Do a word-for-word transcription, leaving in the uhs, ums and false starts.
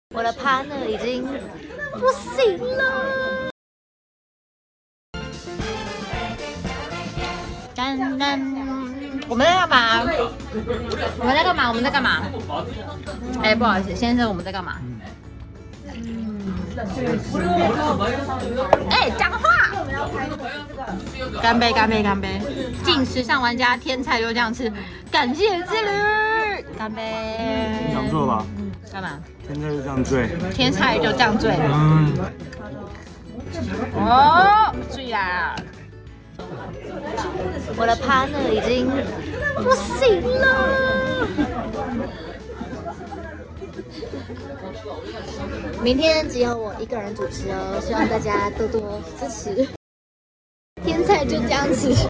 我的 partner 已经不行了。噔噔，我们在干嘛？我们在干嘛？我们在干嘛？哎，不好意思，先生，我们在干嘛？哎，讲话！干杯，干杯，干杯！敬时尚玩家，天菜就这样吃，感谢之旅，干杯！ 你讲错了吧？ 干嘛？ 天菜就这样醉， 天菜就这样醉。 嗯。 哦，醉啦！我的 partner 已经不行了。明天只有我一个人主持哦，希望大家多多支持。天菜就这样吃。